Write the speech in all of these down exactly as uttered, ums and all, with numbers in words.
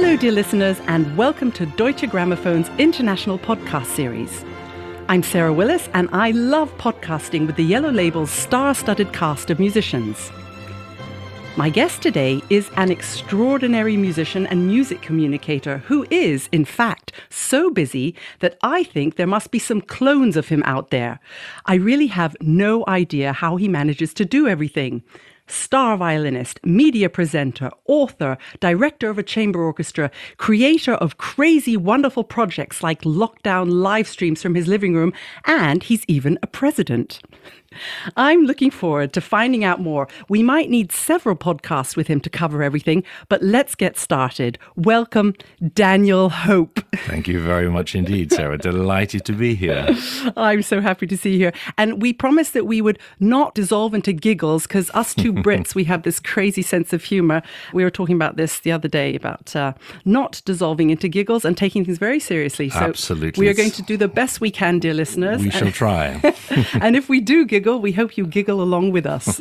Hello, dear listeners, and welcome to Deutsche Gramophone's international podcast series. I'm Sarah Willis, and I love podcasting with the Yellow Label's star-studded cast of musicians. My guest today is an extraordinary musician and music communicator who is, in fact, so busy that I think there must be some clones of him out there. I really have no idea how he manages to do everything. Star violinist, media presenter, author, director of a chamber orchestra, creator of crazy, wonderful projects like lockdown live streams from his living room, and he's even a president. I'm looking forward to finding out more. We might need several podcasts with him to cover everything, but let's get started. Welcome, Daniel Hope. Thank you very much indeed, Sarah. Delighted to be here. I'm so happy to see you here. And we promised that we would not dissolve into giggles because us two Brits, we have this crazy sense of humor. We were talking about this the other day, about uh, not dissolving into giggles and taking things very seriously. So absolutely. We are going to do the best we can, dear listeners. We shall try. And if we do giggle, we hope you giggle along with us.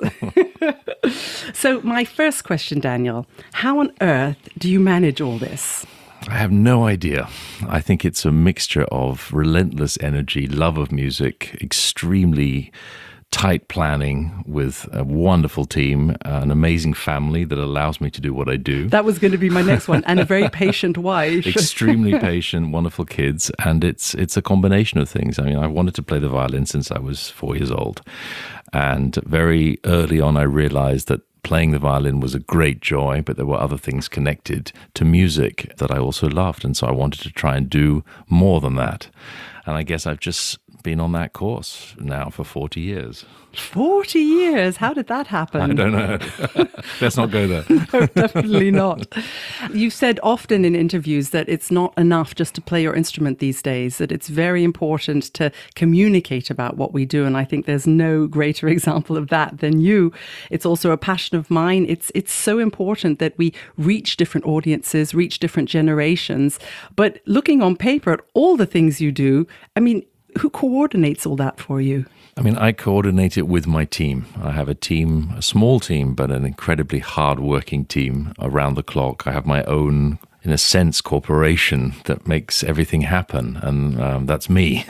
So my first question, Daniel, how on earth do you manage all this? I have no idea. I think it's a mixture of relentless energy, love of music, extremely tight planning with a wonderful team, an amazing family that allows me to do what I do. That was going to be my next one. And a very patient wife. Extremely patient, wonderful kids. And it's it's a combination of things. I mean, I wanted to play the violin since I was four years old. And very early on, I realized that playing the violin was a great joy, but there were other things connected to music that I also loved. And so I wanted to try and do more than that. And I guess I've just been on that course now for forty years. forty years? How did that happen? I don't know. Let's not go there. No, definitely not. You've said often in interviews that it's not enough just to play your instrument these days, that it's very important to communicate about what we do. And I think there's no greater example of that than you. It's also a passion of mine. It's, it's so important that we reach different audiences, reach different generations. But looking on paper at all the things you do, I mean, who coordinates all that for you? I mean, I coordinate it with my team. I have a team, a small team, but an incredibly hard-working team around the clock. I have my own, in a sense, corporation that makes everything happen, and um, that's me,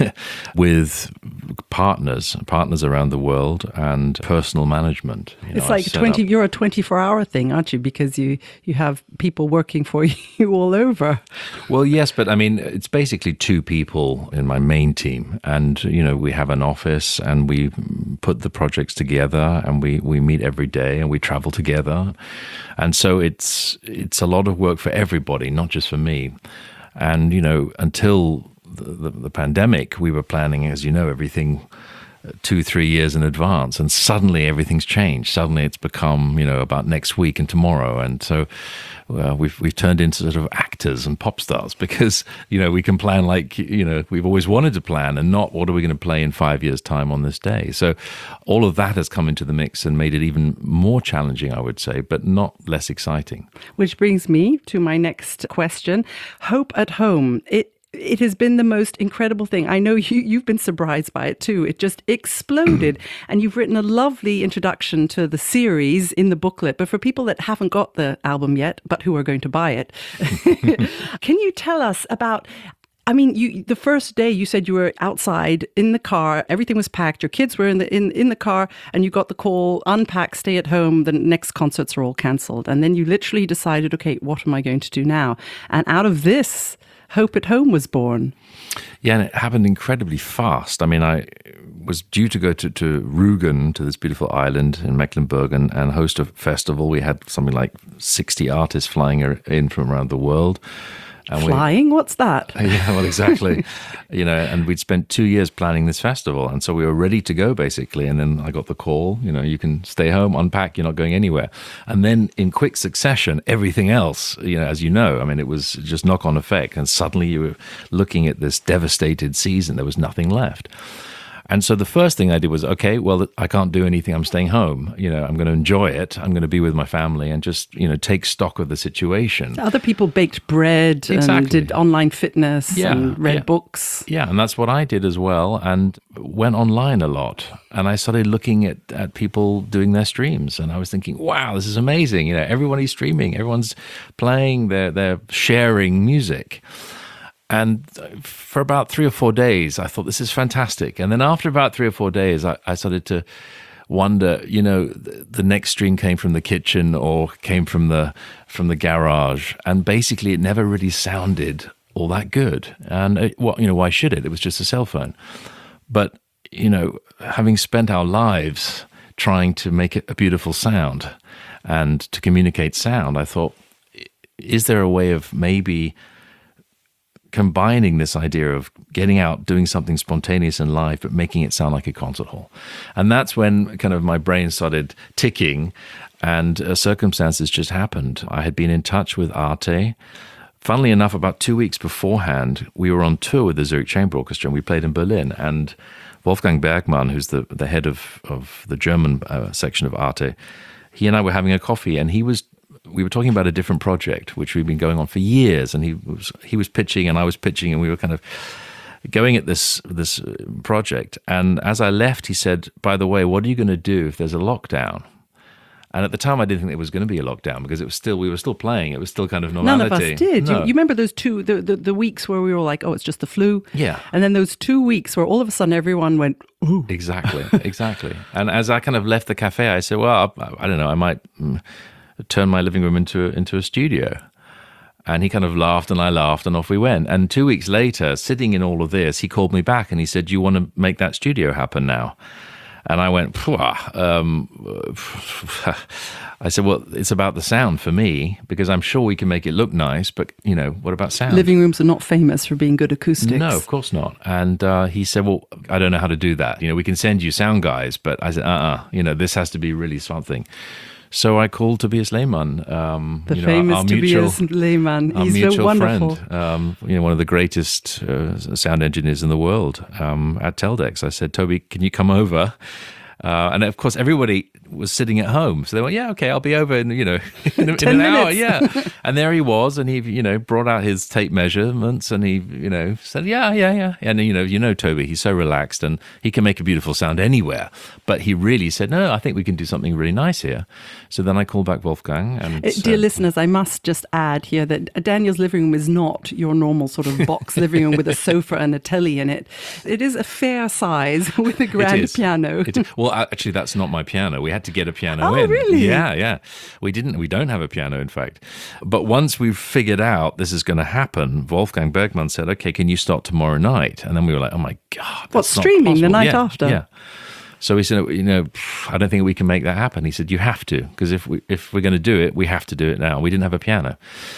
with partners, partners around the world, and personal management. You it's know, like twenty. Up, you're a twenty-four hour thing, aren't you? Because you you have people working for you all over. Well, yes, but I mean, it's basically two people in my main team, and you know, we have an office, and we put the projects together, and we we meet every day, and we travel together, and so it's it's a lot of work for everybody, not just for me. And you know, until The, the, the pandemic, we were planning, as you know, everything two, three years in advance, and suddenly everything's changed. Suddenly it's become, you know, about next week and tomorrow, and so uh, we've we've turned into sort of actors and pop stars because you know we can plan like you know we've always wanted to plan, and not what are we going to play in five years' time on this day. So all of that has come into the mix and made it even more challenging, I would say, but not less exciting. Which brings me to my next question: Hope at Home. It. It has been the most incredible thing. I know you, you've been surprised by it too. It just exploded. And you've written a lovely introduction to the series in the booklet. But for people that haven't got the album yet, but who are going to buy it, can you tell us about... I mean, you, the first day you said you were outside in the car, everything was packed, your kids were in the in, in the car, and you got the call, unpack, stay at home, the next concerts are all cancelled. And then you literally decided, okay, what am I going to do now? And out of this, Hope at Home was born. Yeah, and it happened incredibly fast. I mean, I was due to go to, to Rügen, to this beautiful island in Mecklenburg, and, and host a festival. We had something like sixty artists flying in from around the world. And Flying? We, What's that? Yeah, well, exactly. you know, and we'd spent two years planning this festival, and so we were ready to go, basically. And then I got the call, you know, you can stay home, unpack, you're not going anywhere. And then in quick succession, everything else, you know, as you know, I mean, it was just knock-on effect. And suddenly you were looking at this devastated season. There was nothing left. And so the first thing I did was, okay, well, I can't do anything. I'm staying home. You know, I'm going to enjoy it. I'm going to be with my family and just, you know, take stock of the situation. Other people baked bread Exactly. and did online fitness Yeah, and read yeah. books. Yeah, and that's what I did as well, and went online a lot. And I started looking at, at people doing their streams, and I was thinking, wow, this is amazing. You know, everybody's streaming, everyone's playing, they're, they're sharing music. And for about three or four days, I thought, this is fantastic. And then after about three or four days, I, I started to wonder, you know, the, the next stream came from the kitchen or came from the from the garage. And basically, it never really sounded all that good. And, it, well, you know, why should it? It was just a cell phone. But, you know, having spent our lives trying to make it a beautiful sound and to communicate sound, I thought, is there a way of maybe combining this idea of getting out, doing something spontaneous and live, but making it sound like a concert hall? And that's when kind of my brain started ticking, and uh, circumstances just happened. I had been in touch with Arte. Funnily enough, about two weeks beforehand, we were on tour with the Zurich Chamber Orchestra, and we played in Berlin. And Wolfgang Bergmann, who's the, the head of, of the German uh, section of Arte, he and I were having a coffee, and he was we were talking about a different project, which we'd been going on for years, and he was he was pitching and I was pitching, and we were kind of going at this this project. And as I left, he said, by the way, what are you going to do if there's a lockdown? And at the time, I didn't think there was going to be a lockdown, because it was still we were still playing. It was still kind of normality. None of us did. No. You, you remember those two, the, the, the weeks where we were like, oh, it's just the flu? Yeah. And then those two weeks where all of a sudden everyone went, ooh. Exactly, exactly. And as I kind of left the cafe, I said, well, I, I don't know, I might mm, turn my living room into, into a studio. And he kind of laughed and I laughed, and off we went. And two weeks later, sitting in all of this, he called me back and he said, do you want to make that studio happen now? And I went, um, I said, well, it's about the sound for me, because I'm sure we can make it look nice, but, you know, what about sound? Living rooms are not famous for being good acoustics. No, of course not. And uh, he said, well, I don't know how to do that. You know, we can send you sound guys, but I said, uh-uh, you know, this has to be really something. So I called Tobias Lehmann, um, the you know, famous our, our mutual, Tobias Lehmann. our He's mutual so wonderful. friend, um, you know, one of the greatest uh, sound engineers in the world, um, at Teldex. I said, Toby, can you come over? Uh, and of course, everybody was sitting at home, so they went, "Yeah, okay, I'll be over in you know in, in an hour." Yeah, and there he was, and he you know brought out his tape measurements, and he you know said, "Yeah, yeah, yeah," and you know you know Toby, he's so relaxed, and he can make a beautiful sound anywhere. But he really said, "No, I think we can do something really nice here." So then I called back Wolfgang, and Uh, said, Dear listeners, I must just add here that Daniel's living room is not your normal sort of box living room with a sofa and a telly in it. It is a fair size with a grand It is. piano. It is. Well, actually, that's not my piano. We had to get a piano Oh, in. really? Yeah, yeah. We didn't. We don't have a piano, in fact. But once we've figured out this is going to happen, Wolfgang Bergmann said, "Okay, can you start tomorrow night?" And then we were like, "Oh my God, that's What, not streaming the possible." night Yeah, after? Yeah. So he said, "You know, I don't think we can make that happen." He said, "You have to, because if we if we're going to do it, we have to do it now." We didn't have a piano.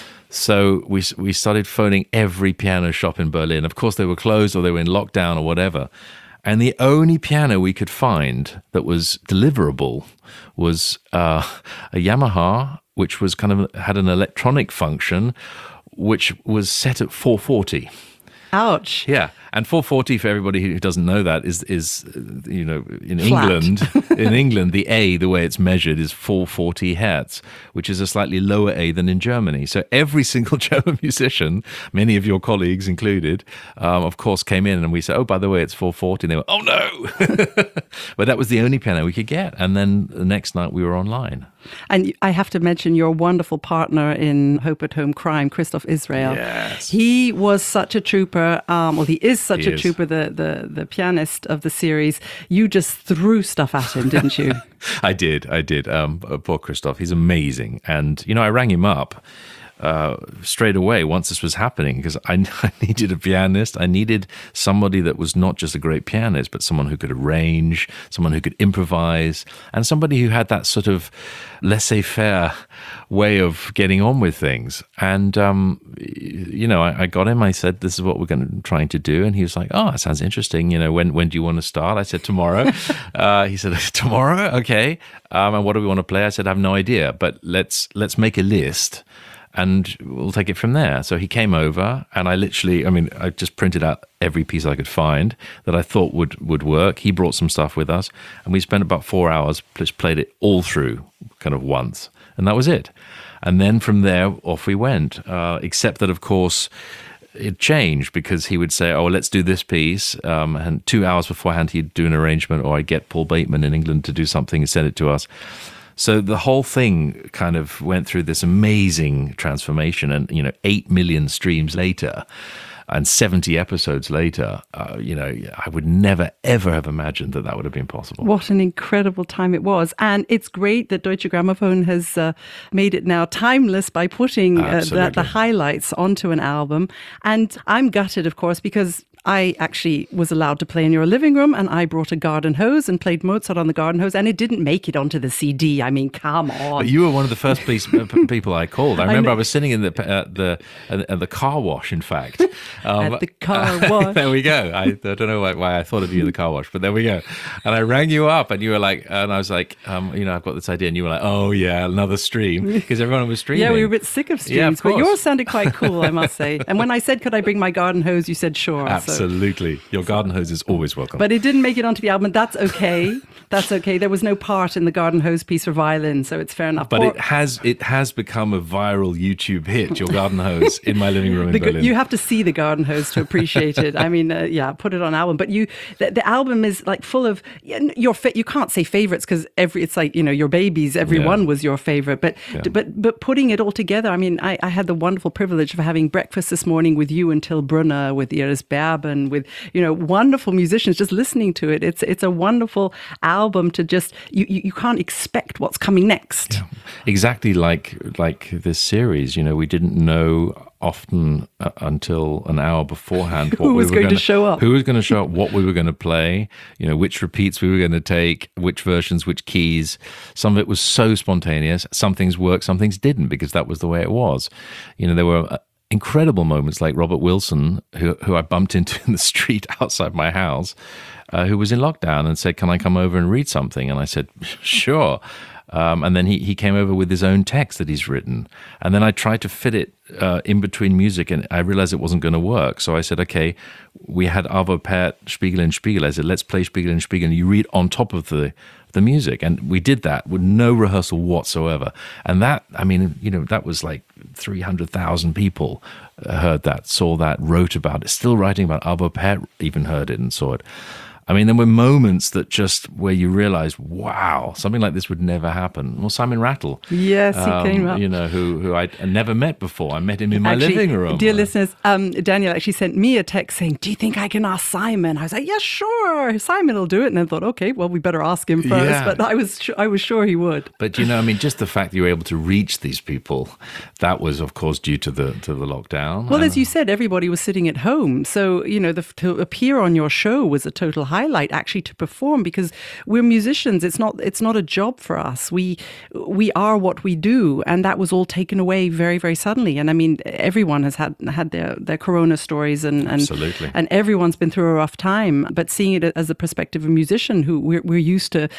So we we started phoning every piano shop in Berlin. Of course, they were closed or they were in lockdown or whatever. And the only piano we could find that was deliverable was uh, a Yamaha, which was kind of had an electronic function, which was set at four forty. Ouch. Yeah, and four forty, for everybody who doesn't know that, is is uh, you know in Flat. England in England the A, the way it's measured, is four forty hertz, which is a slightly lower A than in Germany. So every single German musician, many of your colleagues included, um, of course, came in and we said, "Oh, by the way, it's four forty." And they went, "Oh no!" But that was the only piano we could get. And then the next night we were online. And I have to mention your wonderful partner in Hope at Home Crime, Christoph Israel. Yes. He was such a trooper. Um, well, he is such He a is. trooper, the, the, the pianist of the series. You just threw stuff at him, didn't you? I did, I did. Um, poor Christoph, he's amazing. And, you know, I rang him up uh, straight away once this was happening, because I, I needed a pianist. I needed somebody that was not just a great pianist, but someone who could arrange, someone who could improvise, and somebody who had that sort of laissez-faire way of getting on with things. And, um, you know, I, I got him. I said, "This is what we're going to trying to do." And he was like, "Oh, that sounds interesting. You know, when when do you want to start?" I said, "Tomorrow." uh, he said, "Tomorrow? Okay. Um, and what do we want to play?" I said, "I have no idea, but let's let's make a list. and we'll take it from there. So he came over, and I literally, I mean, I just printed out every piece I could find that I thought would, would work. He brought some stuff with us, and we spent about four hours, just played it all through kind of once, and that was it. And then from there, off we went, uh, except that, of course, it changed because he would say, oh, let's do this piece. Um, and two hours beforehand, he'd do an arrangement, or I'd get Paul Bateman in England to do something and send it to us. So the whole thing kind of went through this amazing transformation. And, you know, eight million streams later and seventy episodes later, uh, you know, I would never, ever have imagined that that would have been possible. What an incredible time it was. And it's great that Deutsche Grammophon has uh, made it now timeless by putting uh, the, the highlights onto an album. And I'm gutted, of course, because I actually was allowed to play in your living room, and I brought a garden hose and played Mozart on the garden hose, and it didn't make it onto the C D. I mean, come on. But you were one of the first police, people I called. I remember I, I was sitting in the uh, the uh, the car wash, in fact. Um, At the car wash. There we go. I, I don't know why, why I thought of you in the car wash, but there we go. And I rang you up, and you were like, and I was like, um, you know, I've got this idea, and you were like, oh yeah, another stream, because everyone was streaming. Yeah, we were a bit sick of streams, yeah, of but yours sounded quite cool, I must say. And when I said, could I bring my garden hose, you said sure. Absolutely. So. Your garden hose is always welcome. But it didn't make it onto the album. That's okay. That's okay. There was no part in the garden hose piece for violin, so it's fair enough. But or, it has it has become a viral YouTube hit, your garden hose, in my living room in the, Berlin. You have to see the garden hose to appreciate it. I mean, uh, yeah, put it on album. But you, the, the album is like full of your. Fa- you can't say favorites because every it's like, you know, your babies. Everyone yeah. was your favorite. But yeah. but but putting it all together. I mean, I, I had the wonderful privilege of having breakfast this morning with you and Till Brunner, with Iris Berben, with, you know, wonderful musicians. Just listening to it, it's it's a wonderful album to just you you, you can't expect what's coming next. Yeah. Exactly like like this series. You know, we didn't know often uh, until an hour beforehand what who was we were going gonna, to show up, who was going to show up, what we were going to play. You know, which repeats we were going to take, which versions, which keys. Some of it was so spontaneous. Some things worked, some things didn't, because that was the way it was. You know, there were. Uh, incredible moments like Robert Wilson, who who I bumped into in the street outside my house, uh, who was in lockdown and said, can I come over and read something? And I said, sure. Um, and then he, he came over with his own text that he's written. And then I tried to fit it uh, in between music, and I realized it wasn't going to work. So I said, okay, we had Arvo Pärt, Spiegel in Spiegel. I said, let's play Spiegel in Spiegel, and you read on top of the the music. And we did that with no rehearsal whatsoever. And that, I mean, you know, that was like three hundred thousand people heard that, saw that, wrote about it, still writing about it. Arvo Pärt even heard it and saw it. I mean, there were moments that just where you realize, wow, something like this would never happen. Well, Simon Rattle. Yes, he um, came up. You know, who who I'd never met before. I met him in my actually, living room. Dear listeners, um, Daniel actually sent me a text saying, do you think I can ask Simon? I was like, yeah, sure, Simon will do it. And I thought, okay, well, we better ask him first. Yeah. But I was, I was sure he would. But, you know, I mean, just the fact that you were able to reach these people, that was, of course, due to the to the lockdown. Well, and, as you said, everybody was sitting at home. So, you know, the, to appear on your show was a total highlight, actually, to perform, because we're musicians. It's not it's not a job for us. We we are what we do, and that was all taken away very, very suddenly. And I mean, everyone has had had their, their corona stories, and and, Absolutely. and everyone's been through a rough time. But seeing it as the perspective of a musician, who we're, we're used to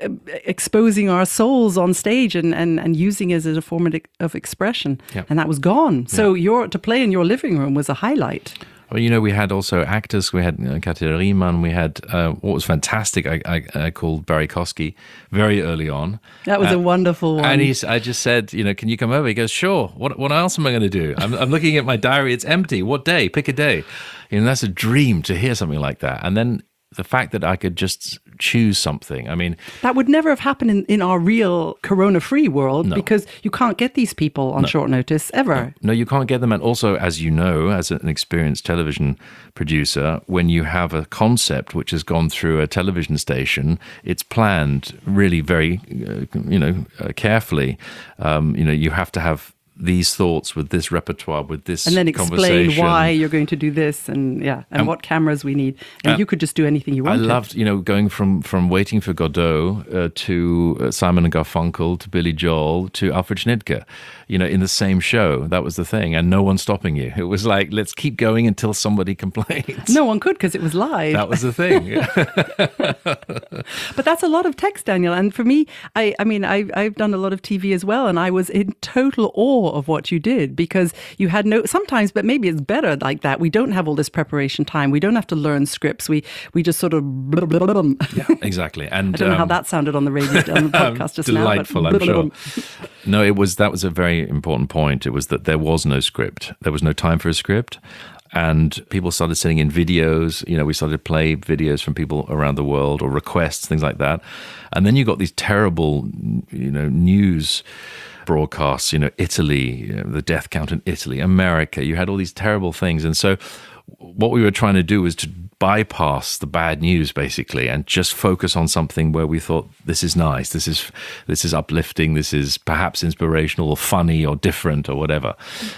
exposing our souls on stage and, and, and using it as a form of expression, yep. and that was gone. So yep. your to play in your living room was a highlight. Well, you know, we had also actors. We had uh, Katja Riemann. We had uh, what was fantastic. I, I, I called Barry Kosky very early on. That was uh, a wonderful one. And he's, I just said, you know, can you come over? He goes, sure. What what else am I going to do? I'm, I'm looking at my diary. It's empty. What day? Pick a day. You know, that's a dream to hear something like that. And then the fact that I could just choose something. I mean, that would never have happened in, in our real corona-free world, no. because you can't get these people on no. short notice ever. No. no, you can't get them. And also, as you know, as an experienced television producer, when you have a concept which has gone through a television station, it's planned really very, uh, you know, uh, carefully. Um, you know, you have to have these thoughts with this repertoire, with this and then explain why you're going to do this, and yeah, and, and what cameras we need. And uh, you could just do anything you wanted. I loved, you know, going from from Waiting for Godot uh, to uh, Simon and Garfunkel to Billy Joel to Alfred Schnittke, you know, in the same show. That was the thing, and no one stopping you. It was like, let's keep going until somebody complains. No one could, because it was live. That was the thing. But that's a lot of text, Daniel. And for me, I, I mean, I, I've done a lot of T V as well, and I was in total awe of what you did because you had no, sometimes, but maybe it's better like that. We don't have all this preparation time. We don't have to learn scripts. We we just sort of... Blah, blah, blah, blah. Yeah, exactly. And I don't know um, how that sounded on the radio, on the podcast just delightful, now. But I'm sure. No, it was, that was a very important point. It was that there was no script. There was no time for a script. And people started sending in videos. You know, we started to play videos from people around the world or requests, things like that. And then you got these terrible, you know, news broadcasts, you know, Italy, you know, the death count in Italy, America. You had all these terrible things. And so what we were trying to do was to bypass the bad news, basically, and just focus on something where we thought, this is nice, this is this is uplifting, this is perhaps inspirational or funny or different or whatever.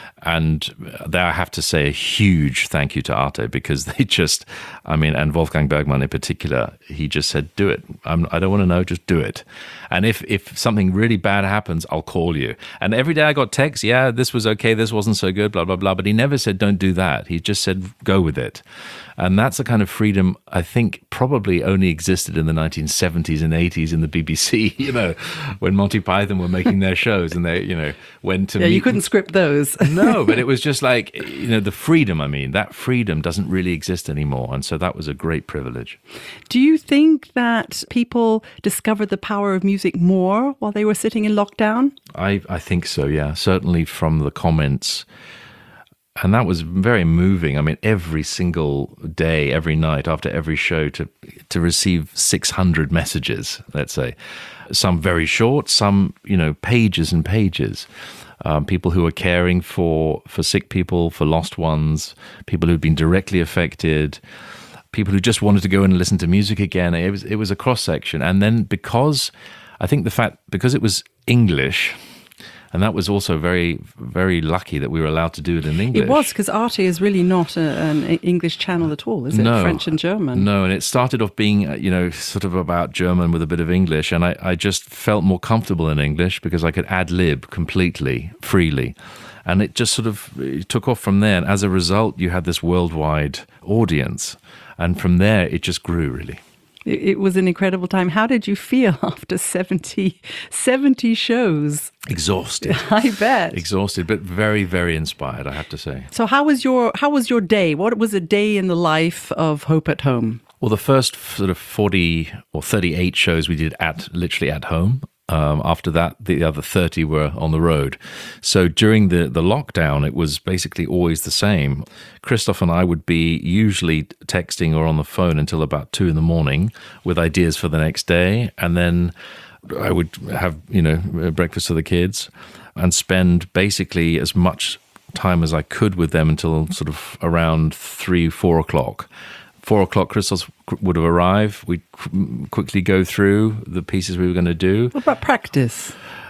And there I have to say a huge thank you to Arte, because they just, I mean, and Wolfgang Bergmann in particular, he just said, do it. I'm, I don't want to know, just do it. And if, if something really bad happens, I'll call you. And every day I got texts, yeah, this was okay, this wasn't so good, blah, blah, blah. But he never said, don't do that. He just said, go with it. And that's the kind of freedom I think probably only existed in the nineteen seventies and eighties in the B B C, you know, when Monty Python were making their shows and they, you know, went to Yeah, meet. you couldn't script those. No, but it was just like, you know, the freedom, I mean, that freedom doesn't really exist anymore. And so that was a great privilege. Do you think that people discovered the power of music more while they were sitting in lockdown? I, I think so, yeah. Certainly from the comments. And that was very moving. I mean, every single day, every night, after every show, to to receive six hundred messages, let's say. Some very short, some, you know, pages and pages. Um, people who are caring for, for sick people, for lost ones, people who've been directly affected, people who just wanted to go and listen to music again. It was, it was a cross-section. And then because, I think the fact, because it was English... And that was also very, very lucky that we were allowed to do it in English. It was, because Arte is really not a, an English channel at all, is it? No, French and German. No, and it started off being, you know, sort of about German with a bit of English. And I, I just felt more comfortable in English because I could ad-lib completely, freely. And it just sort of it took off from there. And as a result, you had this worldwide audience. And from there, it just grew, really. It was an incredible time. How did you feel after seventy, seventy shows? Exhausted. I bet. Exhausted, but very, very inspired, I have to say. So how was your how was your day? What was a day in the life of Hope at Home? Well, the first sort of forty or thirty-eight shows we did at literally at home. Um, after that, the other thirty were on the road. So during the, the lockdown, it was basically always the same. Christoph and I would be usually texting or on the phone until about two in the morning with ideas for the next day. And then I would have, you know, breakfast for the kids and spend basically as much time as I could with them until sort of around three, four o'clock. Four o'clock, Christoph would have arrived. We'd qu- quickly go through the pieces we were going to do. What about practice?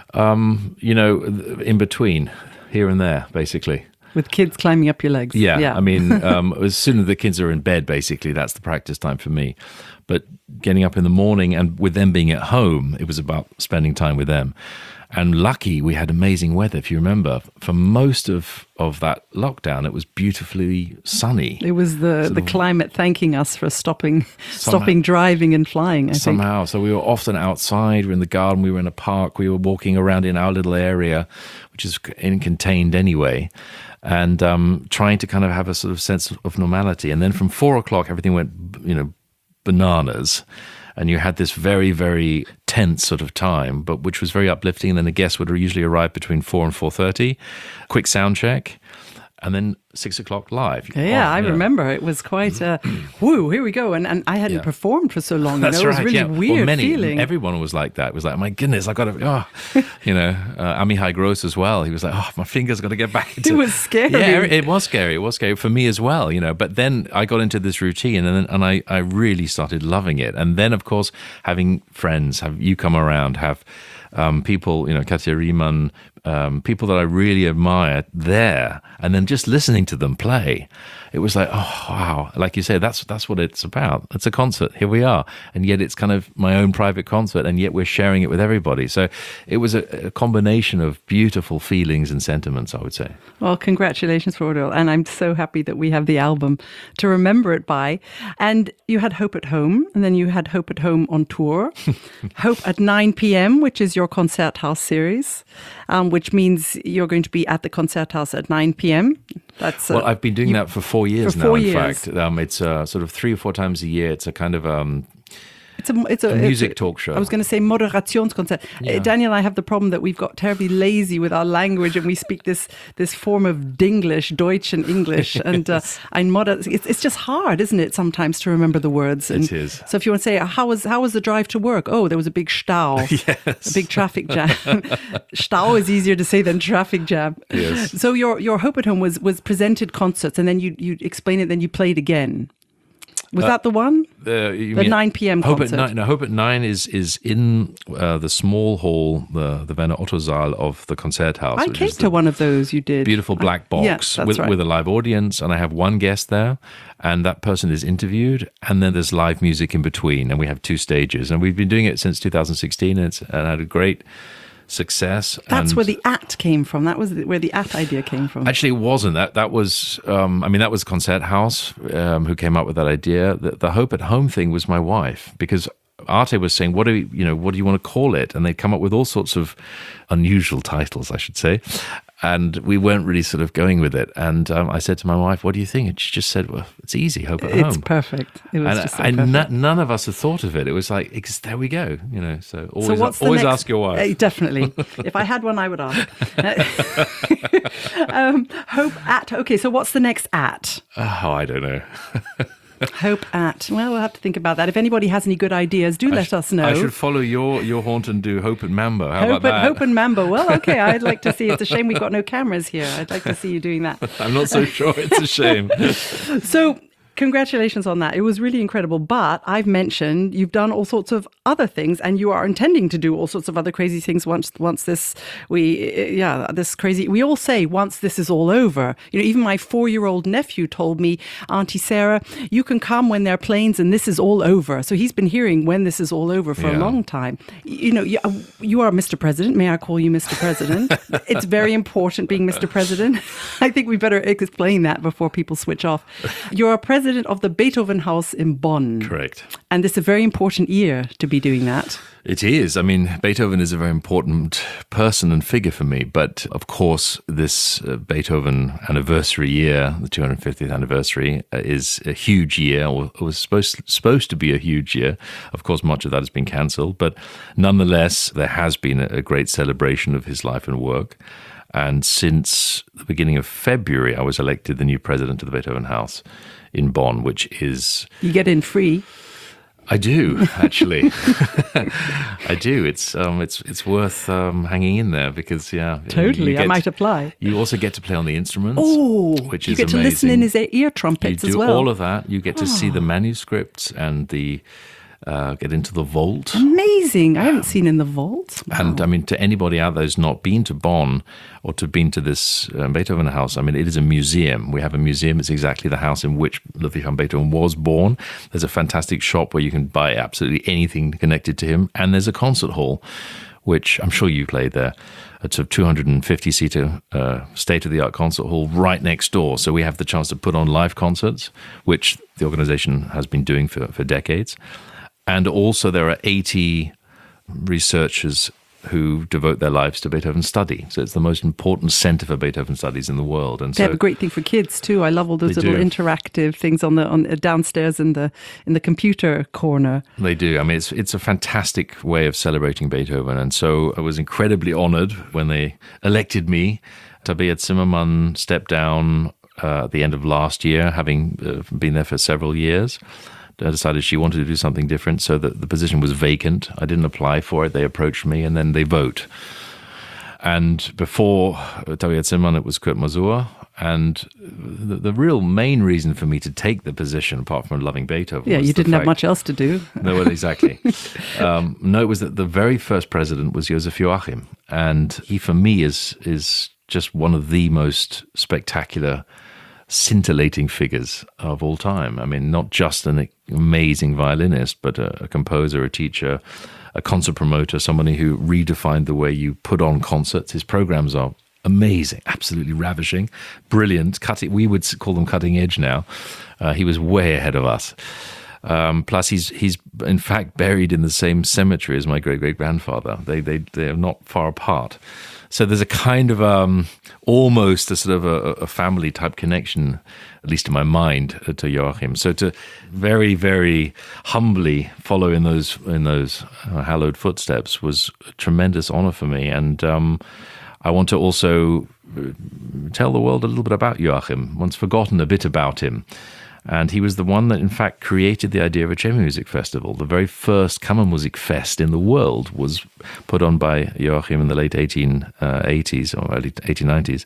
Um, you know, in between, here and there, basically. With kids climbing up your legs. Yeah, yeah. I mean, um, as soon as the kids are in bed, basically, that's the practice time for me. But getting up in the morning and with them being at home, it was about spending time with them. And lucky we had amazing weather, if you remember. For most of, of that lockdown, it was beautifully sunny. It was the, sort the of, climate thanking us for stopping somehow, stopping driving and flying, I somehow. think. So we were often outside, we were in the garden, we were in a park, we were walking around in our little area, which is in contained anyway, and um, trying to kind of have a sort of sense of normality. And then from four o'clock, everything went, you know, bananas. And you had this very, very tense sort of time, but which was very uplifting. And then the guests would usually arrive between four and four thirty, quick sound check, and then six o'clock live. Yeah, oh, I yeah. remember. It was quite a, whoo, here we go. And and I hadn't Yeah. performed for so long. That's you know? right. It was really yeah. weird well, many, feeling. Everyone was like that. It was like, my goodness, I got to, oh, you know, uh, Amihai Gross as well. He was like, oh, my fingers got to get back into It was scary. Yeah, it was scary. It was scary for me as well, you know. But then I got into this routine and then, and I, I really started loving it. And then, of course, having friends, have you come around, have um, people, you know, Katja Riemann, um, people that I really admire there, and then just listening to them play. It was like, oh, wow. Like you say, that's that's what it's about. It's a concert. Here we are. And yet it's kind of my own private concert, and yet we're sharing it with everybody. So it was a, a combination of beautiful feelings and sentiments, I would say. Well, congratulations, Rodil. And I'm so happy that we have the album to remember it by. And you had Hope at Home, and then you had Hope at Home on tour. Hope at nine p.m., which is your Concerthaus series, um, which means you're going to be at the Concerthaus at nine p.m. That's uh, well, I've been doing you, that for four years for now. Four in years. fact, um, it's uh, sort of three or four times a year. It's a kind of um, It's a, it's a, a music it's a, talk show. I was going to say Moderationskonzert. Yeah. Uh, Daniel and I have the problem that we've got terribly lazy with our language, and we speak this this form of Dinglish, Deutsch and English. And uh, ein Moder- it's, it's just hard, isn't it, sometimes to remember the words. And it is. So if you want to say, how was how was the drive to work? Oh, there was a big Stau, yes. a big traffic jam. Stau is easier to say than traffic jam. Yes. So your your Hope at Home was was presented concerts, and then you you explain it, then you played again. Was uh, that the one? Uh, the nine p.m. Hope concert? At nine, no, Hope at Nine is is in uh, the small hall, the the Werner Otto Saal of the Concerthaus. I came to one of those you did. Beautiful black box I, yes, with, right. with a live audience, and I have one guest there, and that person is interviewed, and then there's live music in between, and we have two stages, and we've been doing it since two thousand sixteen, and it's and had a great success. That's and where the at came from. That was where the at idea came from. Actually, it wasn't. That that was, um, I mean, that was Concerthaus um, who came up with that idea. The, the Hope at Home thing was my wife, because Arte was saying, "What do we, you know, what do you want to call it?" And they'd come up with all sorts of unusual titles, I should say. And we weren't really sort of going with it. And um, I said to my wife, "What do you think?" And she just said, "Well, it's easy, Hope at Home." It's perfect. It was and just so I, perfect. n- none of us had thought of it. It was like, it's, there we go, you know. So always, so what's the always next, ask your wife. Uh, definitely. If I had one, I would ask. um, hope at. Okay, so what's the next at? Oh, I don't know. Hope at. Well, we'll have to think about that. If anybody has any good ideas, do I let sh- us know. I should follow your your haunt and do Hope and Mambo. How Hope about and, that? Hope and Mambo. Well, okay, I'd like to see. It's a shame we've got no cameras here. I'd like to see you doing that. I'm not so sure. It's a shame. So, congratulations on that. It was really incredible. But I've mentioned you've done all sorts of other things, and you are intending to do all sorts of other crazy things once once this we yeah this crazy. We all say once this is all over. You know, even my four-year-old nephew told me, Auntie Sarah, you can come when there are planes, and this is all over. So he's been hearing when this is all over for Yeah. a long time. You know, you, you are Mister President. May I call you Mister President? It's very important being Mister President. I think we better explain that before people switch off. You're a president of the Beethoven House in Bonn. Correct. And this is a very important year to be doing that. It is. I mean, Beethoven is a very important person and figure for me. But of course, this uh, Beethoven anniversary year, the two hundred fiftieth anniversary, uh, is a huge year, or was supposed supposed to be a huge year. Of course, much of that has been cancelled. But nonetheless, there has been a, a great celebration of his life and work. And since the beginning of February, I was elected the new president of the Beethoven House in Bonn, which is... You get in free. I do, actually. I do. It's um, it's it's worth um, hanging in there because, yeah. Totally, you I get- might apply. You also get to play on the instruments, Oh, which you is get to amazing. listen in his ear trumpets You do as well. all of that. You get to see the manuscripts and the uh, get into the vault. Amazing. I haven't seen in the vault. And I mean, to anybody out there who's not been to Bonn or to been to this um, Beethoven house, I mean, it is a museum. We have a museum. It's exactly the house in which Ludwig van Beethoven was born. There's a fantastic shop where you can buy absolutely anything connected to him. And there's a concert hall, which I'm sure you played there. It's a two hundred fifty seater uh, state-of-the-art concert hall right next door. So we have the chance to put on live concerts, which the organization has been doing for, for decades. And also there are eighty researchers who devote their lives to Beethoven study. So it's the most important center for Beethoven studies in the world. And They so have a great thing for kids too. I love all those They little do. interactive things on the on downstairs in the in the computer corner. they do. I mean, it's it's a fantastic way of celebrating Beethoven. And so I was incredibly honored when they elected me. Tabea Zimmermann stepped down uh, at the end of last year, having uh, been there for several years. I decided she wanted to do something different, so that the position was vacant. I didn't apply for it. They approached me, and then they vote. And before Tabea Zimmermann, it was Kurt Masur. And the, the real main reason for me to take the position, apart from loving Beethoven, Yeah, was you the didn't have fact- much else to do. No, well, exactly. um, no, it was that the very first president was Josef Joachim. And he, for me, is is just one of the most spectacular, scintillating figures of all time. I mean, not just an amazing violinist, but a, a composer, a teacher, a concert promoter, somebody who redefined the way you put on concerts. His programs are amazing, absolutely ravishing, brilliant. Cutting, we would call them cutting edge now. Uh, he was way ahead of us. Um, plus, he's he's in fact buried in the same cemetery as my great great grandfather. They they they are not far apart. So there's a kind of um, almost a sort of a, a family type connection, at least in my mind, uh, to Joachim. So to very very humbly follow in those in those uh, hallowed footsteps was a tremendous honor for me, and um, I want to also tell the world a little bit about Joachim. One's forgotten a bit about him. And he was the one that, in fact, created the idea of a chamber music festival. The very first Kammermusik Fest in the world was put on by Joachim in the late eighteen eighties or early eighteen nineties,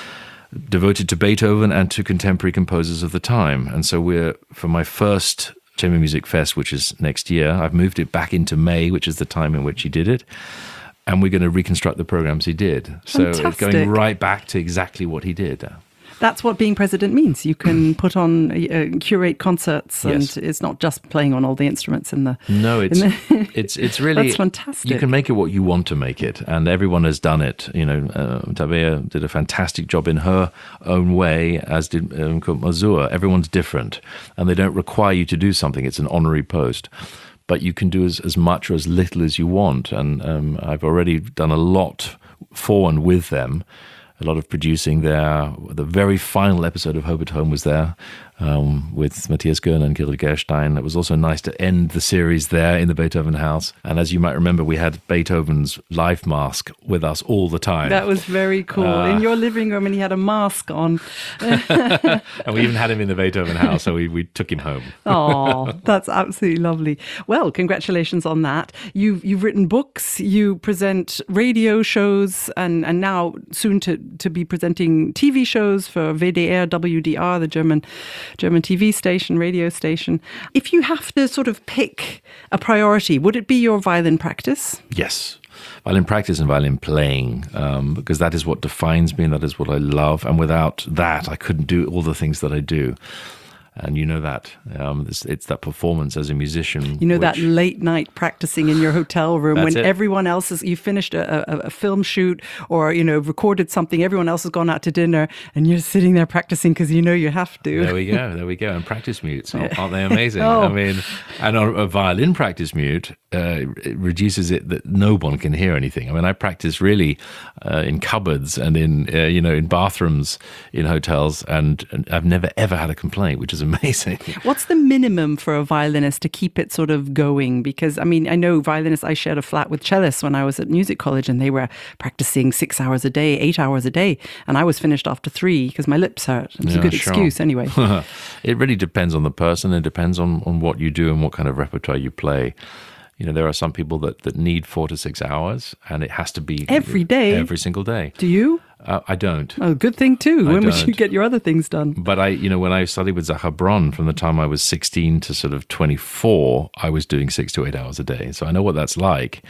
devoted to Beethoven and to contemporary composers of the time. And so we're, for my first Chamber Music Fest, which is next year, I've moved it back into May, which is the time in which he did it. And we're going to reconstruct the programs he did. So it's going right back to exactly what he did. That's what being president means. You can put on, uh, curate concerts, and yes. It's not just playing on all the instruments in the... No, it's the it's it's really... That's fantastic. You can make it what you want to make it, and everyone has done it. You know, uh, Tabea did a fantastic job in her own way, as did um, Kurt Masur. Everyone's different, and they don't require you to do something. It's an honorary post. But you can do as, as much or as little as you want, and um, I've already done a lot for and with them. A lot of producing there. The very final episode of Hope at Home was there um, with Matthias Görner and Kirill Gerstein. It was also nice to end the series there in the Beethoven house. And as you might remember, we had Beethoven's life mask with us all the time. That was very cool. Uh, in your living room, and he had a mask on. And we even had him in the Beethoven house, so we, we took him home. Oh, that's absolutely lovely. Well, congratulations on that. You've, you've written books, you present radio shows, and, and now soon to to be presenting T V shows for V D R, W D R, the German German T V station, radio station. If you have to sort of pick a priority, would it be your violin practice? Yes. Violin practice and violin playing, um, because that is what defines me and that is what I love. And without that, I couldn't do all the things that I do. And you know that. Um, it's, it's that performance as a musician. You know, which, that late night practicing in your hotel room when it. everyone else is, you finished a, a, a film shoot or, you know, recorded something, everyone else has gone out to dinner and you're sitting there practicing because you know you have to. There we go, there we go. And practice mutes, aren't, aren't they amazing? Oh. I mean, and on a violin practice mute, uh, it reduces it that no one can hear anything. I mean, I practice really uh, in cupboards and in, uh, you know, in bathrooms in hotels, and, and I've never ever had a complaint, which is amazing. What's the minimum for a violinist to keep it sort of going? Because, I mean, I know violinists, I shared a flat with cellists when I was at music college and they were practicing six hours a day, eight hours a day. And I was finished after three because my lips hurt. It was Yeah, a good sure. excuse anyway. It really depends on the person. It depends on, on what you do and what kind of repertoire you play. You know, there are some people that, that need four to six hours and it has to be Every day? Every single day. Do you? Uh, I don't. Oh, good thing too. I When would you don't. get your other things done? But I, you know, when I studied with Zachar Bronn, from the time I was sixteen to sort of twenty-four, I was doing six to eight hours a day. So I know what that's like.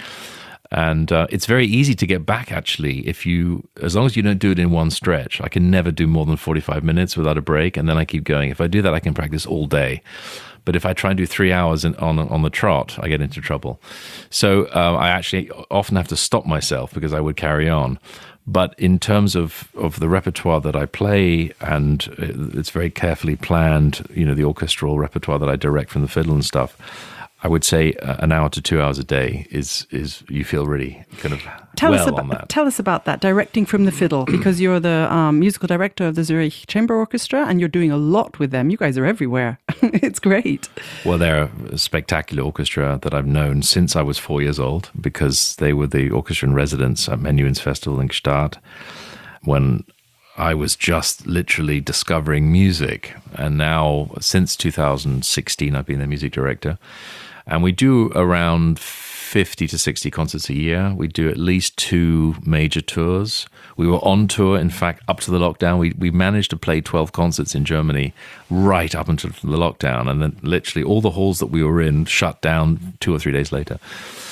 And uh, it's very easy to get back, actually, if you, as long as you don't do it in one stretch. I can never do more than forty-five minutes without a break, and then I keep going. If I do that, I can practice all day. But if I try and do three hours in, on on the trot, I get into trouble. So uh, I actually often have to stop myself because I would carry on. But in terms of, of the repertoire that I play, and it's very carefully planned, you know, the orchestral repertoire that I direct from the fiddle and stuff, I would say an hour to two hours a day is, is you feel really kind of Tell well us about on that. Tell us about that, directing from the fiddle, because you're the um, musical director of the Zurich Chamber Orchestra and you're doing a lot with them. You guys are everywhere. It's great. Well, they're a spectacular orchestra that I've known since I was four years old, because they were the orchestra in residence at Menuhin's Festival in Gstaad when I was just literally discovering music. And now, since two thousand sixteen, I've been their music director. And we do around fifty to sixty concerts a year. We do at least two major tours. We were on tour, in fact, up to the lockdown. We we managed to play twelve concerts in Germany right up until the lockdown. And then literally all the halls that we were in shut down two or three days later.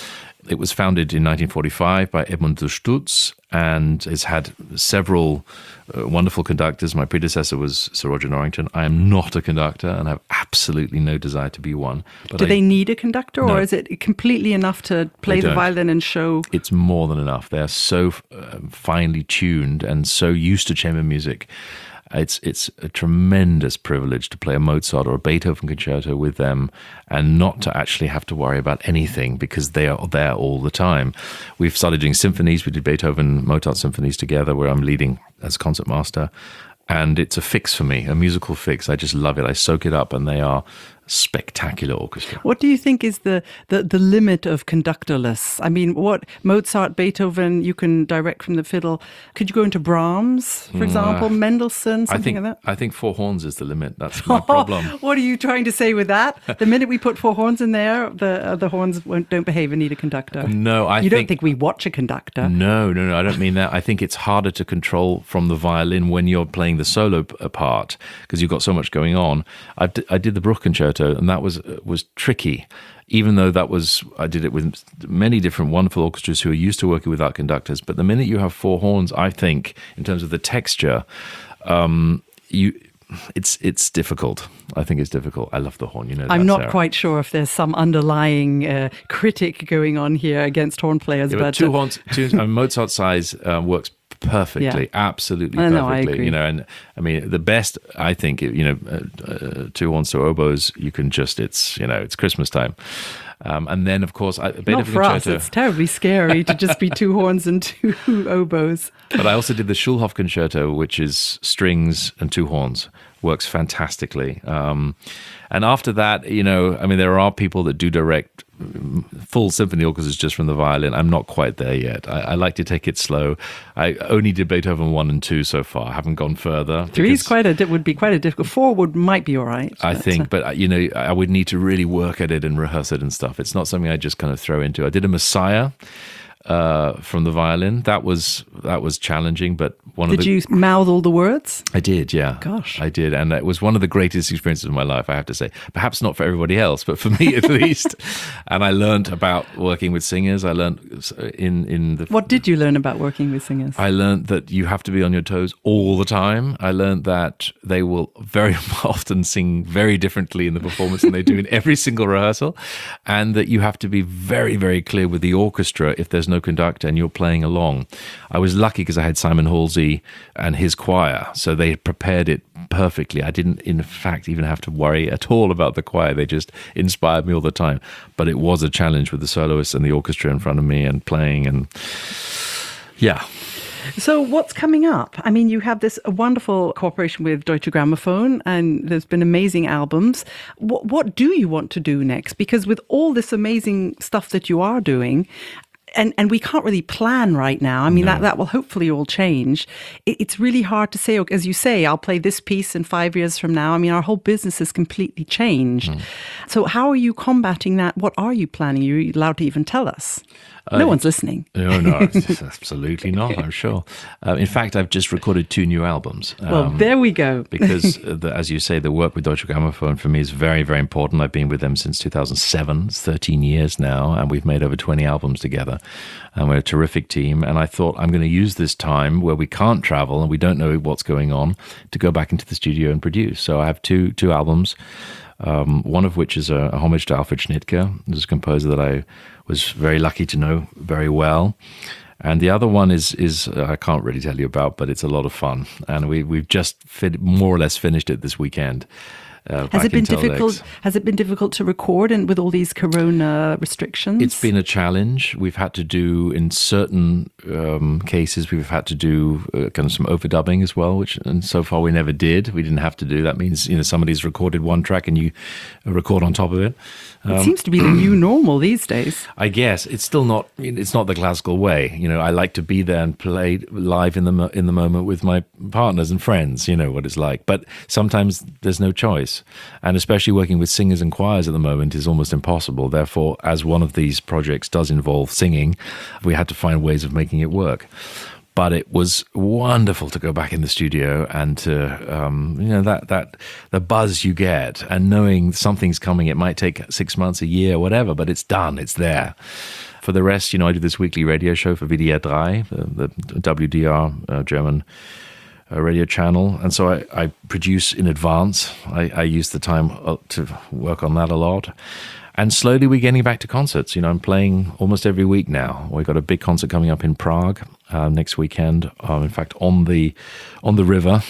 It was founded in nineteen forty-five by Edmund de Stutz and has had several uh, wonderful conductors. My predecessor was Sir Roger Norrington. I am not a conductor and have absolutely no desire to be one. But Do I, they need a conductor, No. or is it completely enough to play They the don't. violin and show? It's more than enough. They're so uh, finely tuned and so used to chamber music. It's it's a tremendous privilege to play a Mozart or a Beethoven concerto with them and not to actually have to worry about anything because they are there all the time. We've started doing symphonies. We did Beethoven, Mozart symphonies together where I'm leading as concertmaster. And it's a fix for me, a musical fix. I just love it. I soak it up and they are spectacular orchestra. What do you think is the, the, the limit of conductorless? I mean, what Mozart, Beethoven, you can direct from the fiddle. Could you go into Brahms, for example, uh, Mendelssohn, something I think, like that? I think four horns is the limit. That's my problem. What are you trying to say with that? The minute we put four horns in there, the uh, the horns won't, don't behave and need a conductor. No, I You think, don't think we watch a conductor? No, no, no, I don't mean that. I think it's harder to control from the violin when you're playing the solo p- part because you've got so much going on. I, d- I did the Bruch Concerto and that was was tricky, even though that was, I did it with many different wonderful orchestras who are used to working without conductors. But the minute you have four horns, I think, in terms of the texture, um, you it's it's difficult. I think it's difficult. I love the horn, you know that, I'm not Sarah. quite sure if there's some underlying uh, critic going on here against horn players. Yeah, but, but two uh, horns, two, I mean, Mozart size uh, works perfectly, Yeah. absolutely I perfectly. know, I agree. You know, and I mean, the best, I think, you know, uh, uh, two horns, two oboes, you can just, it's, you know, it's Christmas time. Um, and then, of course, I, Beethoven not for us. Concerto. It's terribly scary to just be two horns and two oboes. But I also did the Schulhoff Concerto, which is strings and two horns. Works fantastically. Um, and after that, you know, I mean, there are people that do direct full symphony orchestras just from the violin. I'm not quite there yet. I, I like to take it slow. I only did Beethoven one and two so far. I haven't gone further. Three is quite a would be quite a difficult. Four would might be all right. I but, think, uh, but you know, I would need to really work at it and rehearse it and stuff. It's not something I just kind of throw into. I did a Messiah uh, from the violin. That was that was challenging, but one Did of the you mouth all the words? I did, yeah. Gosh. I did. And it was one of the greatest experiences of my life, I have to say. Perhaps not for everybody else, but for me at least. And I learned about working with singers. I learned in, in the... What did you learn about working with singers? I learned that you have to be on your toes all the time. I learned that they will very often sing very differently in the performance than they do in every single rehearsal. And that you have to be very, very clear with the orchestra if there's no conductor and you're playing along. I was lucky because I had Simon Halsey and his choir, so they prepared it perfectly. I didn't, in fact, even have to worry at all about the choir. They just inspired me all the time. But it was a challenge with the soloists and the orchestra in front of me and playing, and yeah. So what's coming up? I mean, you have this wonderful cooperation with Deutsche Grammophon, and there's been amazing albums. What, what do you want to do next? Because with all this amazing stuff that you are doing, And and we can't really plan right now. I mean, No. that, that will hopefully all change. It, it's really hard to say, as you say, I'll play this piece in five years from now. I mean, our whole business has completely changed. Mm. So how are you combating that? What are you planning? Are you allowed to even tell us? No uh, one's listening. No, no, absolutely not, I'm sure. Uh, in fact, I've just recorded two new albums. Um, well, there we go. because, the, as you say, the work with Deutsche Grammophon for me is very, very important. I've been with them since two thousand seven. It's thirteen years now, and we've made over twenty albums together. And we're a terrific team. And I thought, I'm going to use this time where we can't travel and we don't know what's going on to go back into the studio and produce. So I have two two albums, um, one of which is a, a homage to Alfred Schnittke, who's a composer that I was very lucky to know very well. And the other one is, is uh, I can't really tell you about, but it's a lot of fun. And we, we've just fin- more or less finished it this weekend. Uh, has it been Teldex. difficult? Has it been difficult to record, and with all these Corona restrictions? It's been a challenge. We've had to do, in certain um, cases, we've had to do uh, kind of some overdubbing as well, which, and so far we never did. We didn't have to do. That means, you know, somebody's recorded one track and you record on top of it. It Um, seems to be the new normal these days. I guess it's still not. It's not the classical way. You know, I like to be there and play live in the mo- in the moment with my partners and friends. You know what it's like. But sometimes there's no choice, and especially working with singers and choirs at the moment is almost impossible. Therefore, as one of these projects does involve singing, we had to find ways of making it work. But it was wonderful to go back in the studio and to, um, you know, that, that the buzz you get and knowing something's coming. It might take six months, a year, whatever, but it's done. It's there. For the rest, you know, I do this weekly radio show for V D R three, the, the W D R uh, German uh, radio channel. And so I, I produce in advance. I, I use the time to work on that a lot. And slowly we're getting back to concerts. You know, I'm playing almost every week now. We've got a big concert coming up in Prague uh, next weekend. Um, in fact, on the on the river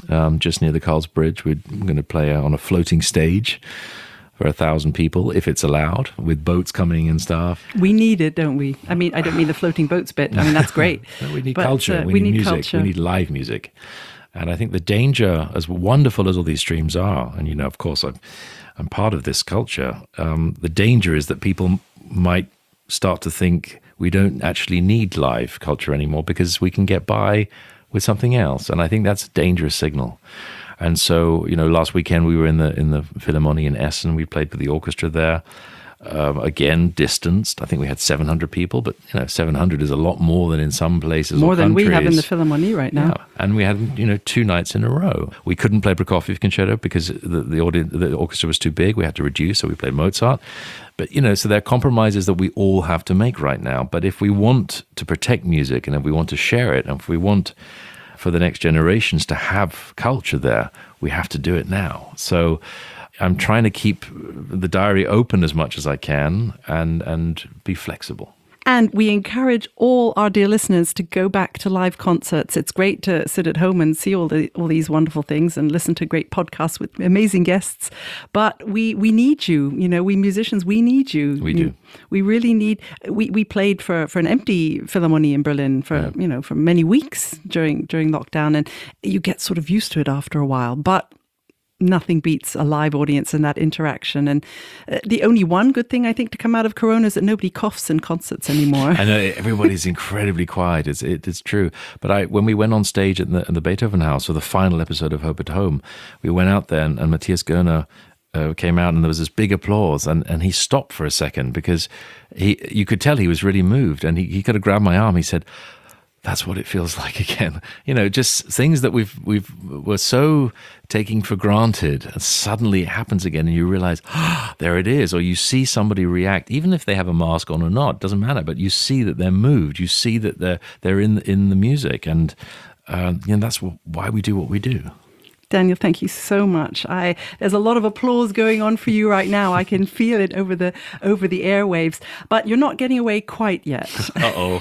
um, just near the Carl's Bridge. We're going to play on a floating stage for a thousand people, if it's allowed, with boats coming and stuff. We need it, don't we? I mean, I don't mean the floating boats bit. I mean, that's great. we need but, culture. Uh, we, we need, need music. culture. We need live music. And I think the danger, as wonderful as all these streams are, and, you know, of course, I'm, I'm part of this culture, um, the danger is that people m- might start to think we don't actually need live culture anymore because we can get by with something else. And I think that's a dangerous signal. And so, you know, last weekend we were in the in the Philharmonie in Essen. We played with the orchestra there. Um, again, distanced. I think we had seven hundred people, but you know, seven hundred is a lot more than in some places. More or than countries. we have in the Philharmonie right now. Yeah. And we had, you know, two nights in a row. We couldn't play Prokofiev concerto because the the, audience, the orchestra was too big. We had to reduce, so we played Mozart. But, you know, so there are compromises that we all have to make right now. But if we want to protect music and if we want to share it and if we want for the next generations to have culture there, we have to do it now. So I'm trying to keep the diary open as much as I can and and be flexible. And we encourage all our dear listeners to go back to live concerts. It's great to sit at home and see all the all these wonderful things and listen to great podcasts with amazing guests. But we we need you. You know, we musicians, we need you. We do. We really need. We, we played for, for an empty Philharmonie in Berlin for yeah. you know for many weeks during during lockdown, and you get sort of used to it after a while. But nothing beats a live audience and that interaction. And uh, the only one good thing I think to come out of Corona is that nobody coughs in concerts anymore. I know everybody's incredibly quiet. It's it, it's true. But I when we went on stage at the, at the Beethoven House for the final episode of Hope at Home, we went out there and, and Matthias Görner uh, came out and there was this big applause and, and he stopped for a second because he you could tell he was really moved and he, he could have grabbed my arm. He said, "That's what it feels like again." You know, just things that we've we've were so taking for granted, and suddenly it happens again, and you realize, ah, oh, there it is. Or you see somebody react, even if they have a mask on or not, doesn't matter. But you see that they're moved. You see that they're they're in in the music, and uh, you know that's why we do what we do. Daniel, thank you so much. I there's a lot of applause going on for you right now. I can feel it over the over the airwaves, but you're not getting away quite yet. Uh-oh.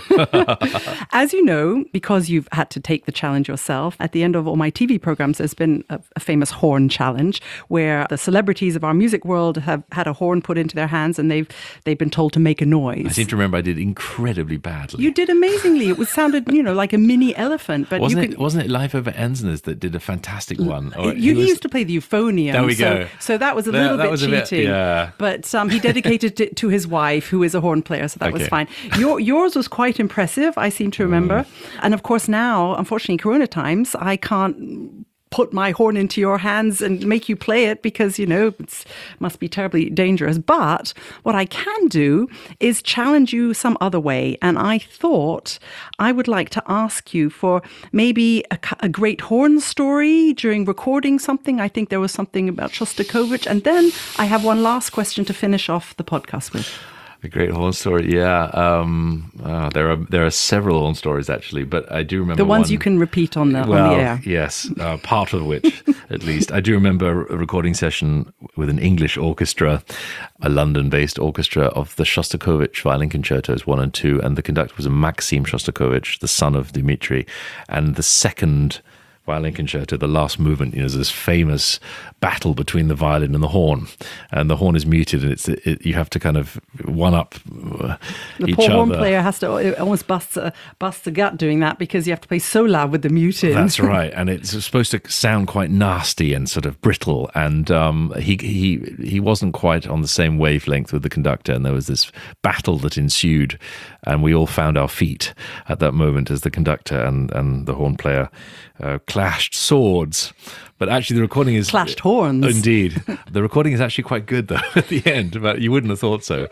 As you know, because you've had to take the challenge yourself, at the end of all my T V programs, there's been a, a famous horn challenge where the celebrities of our music world have had a horn put into their hands and they've they've been told to make a noise. I seem to remember I did incredibly badly. You did amazingly. It was sounded, you know, like a mini elephant. But wasn't you it? could, Wasn't it Life Over Ensness that did a fantastic one? Or you was, used to play the euphonium. There we so, go. So that was a that, little that bit was cheating. A bit, yeah. But um, he dedicated it to his wife, who is a horn player, so that okay. was fine. Your, yours was quite impressive, I seem to remember. Mm. And of course now, unfortunately, Corona times, I can't put my horn into your hands and make you play it because, you know, it must be terribly dangerous. But what I can do is challenge you some other way. And I thought I would like to ask you for maybe a, a great horn story during recording something. I think there was something about Shostakovich. And then I have one last question to finish off the podcast with. A great horn story, yeah. Um, uh, there are there are several horn stories actually, but I do remember the ones one, you can repeat on the well, on the air. Yes, uh, part of which at least. I do remember a recording session with an English orchestra, a London-based orchestra of the Shostakovich violin concertos one and two, and the conductor was Maxim Shostakovich, the son of Dmitri, and the second violin concerto, the last movement, you know, there's this famous battle between the violin and the horn, and the horn is muted, and it's it, you have to kind of one up uh, the each poor other. horn player has to it almost busts a busts a gut doing that because you have to play so loud with the muted. That's right, and it's supposed to sound quite nasty and sort of brittle. And um, he he he wasn't quite on the same wavelength with the conductor, and there was this battle that ensued, and we all found our feet at that moment as the conductor and and the horn player Uh, clashed swords. But actually the recording is... Clashed horns. Indeed. The recording is actually quite good, though, at the end, but you wouldn't have thought so.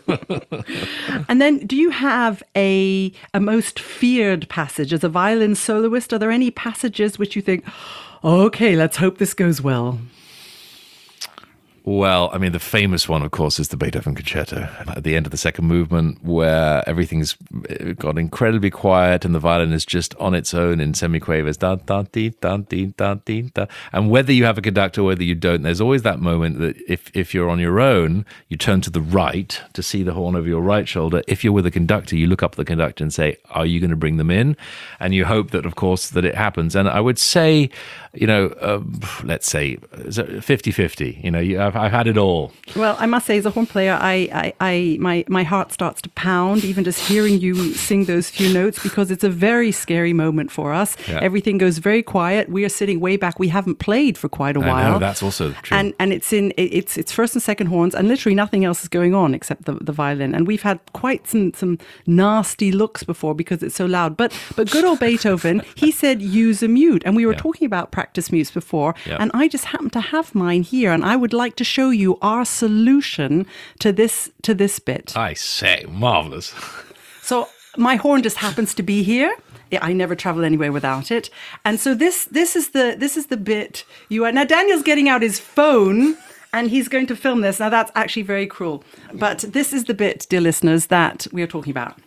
And then do you have a a most feared passage? As a violin soloist, are there any passages which you think, okay, let's hope this goes well? Well, I mean, the famous one, of course, is the Beethoven Concerto at the end of the second movement, where everything's got incredibly quiet and the violin is just on its own in semiquavers. Da, da, dee, da, dee, da, dee, da. And whether you have a conductor or whether you don't, there's always that moment that if, if you're on your own, you turn to the right to see the horn over your right shoulder. If you're with a conductor, you look up at the conductor and say, are you going to bring them in? And you hope that, of course, that it happens. And I would say, you know, uh, let's say fifty-fifty. You know, you, I've, I've had it all. Well, I must say, as a horn player, I, I, I, my, my heart starts to pound even just hearing you sing those few notes, because it's a very scary moment for us. Yeah. Everything goes very quiet. We are sitting way back. We haven't played for quite a while. I know, that's also true. And and it's in it's it's first and second horns, and literally nothing else is going on except the, the violin. And we've had quite some some nasty looks before because it's so loud. But but good old Beethoven, he said use a mute, and we were Yeah. talking about practice mutes before, Yeah. and I just happen to have mine here, and I would like to show you our solution to this to this bit. I say, marvelous. So my horn just happens to be here. Yeah, I never travel anywhere without it. And so this this is the this is the bit you are now. Daniel's getting out his phone and he's going to film this. Now that's actually very cruel. But this is the bit, dear listeners, that we are talking about.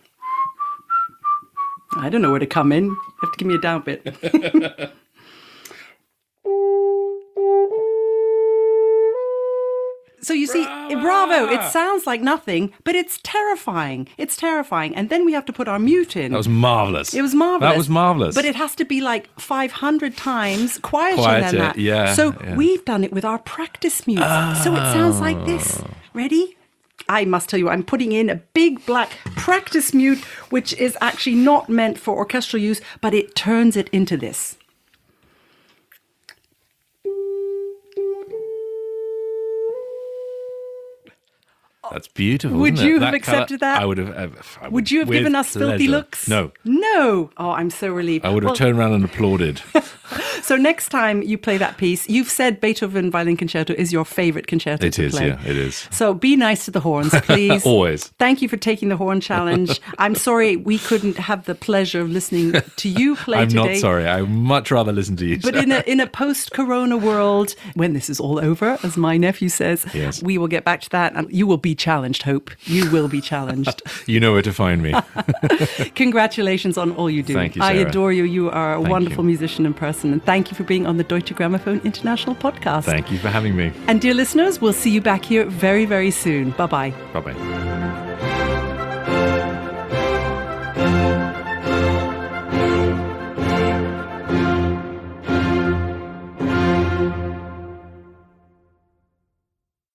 I don't know where to come in. You have to give me a down bit. So you see, Bravo! bravo, it sounds like nothing, but it's terrifying. It's terrifying. And then we have to put our mute in. That was marvelous. It was marvelous. That was marvelous. But it has to be like five hundred times quieter, Quieter, than that. yeah, So yeah. we've done it with our practice mute. So it sounds like this. Ready? I must tell you, I'm putting in a big black practice mute, which is actually not meant for orchestral use, but it turns it into this. That's beautiful. Would isn't it? you have That accepted colour- that? I would have. I would, Would you have with given us filthy pleasure. looks? No. No. Oh, I'm so relieved. I would have Well, turned around and applauded. So next time you play that piece, you've said Beethoven Violin Concerto is your favorite concerto It to is, play. yeah, it is. So be nice to the horns, please. Always. Thank you for taking the horn challenge. I'm sorry we couldn't have the pleasure of listening to you play I'm today. not sorry. I'd much rather listen to you. But in a in a post-corona world, when this is all over, as my nephew says, Yes. we will get back to that, and you will be challenged, Hope. You will be challenged. You know where to find me. Congratulations on all you do. Thank you, I Sarah. adore you. You are a Thank wonderful you. musician in person, and thank you for being on the Deutsche Grammophon International Podcast. Thank you for having me. And dear listeners, we'll see you back here very, very soon. Bye-bye. Bye-bye.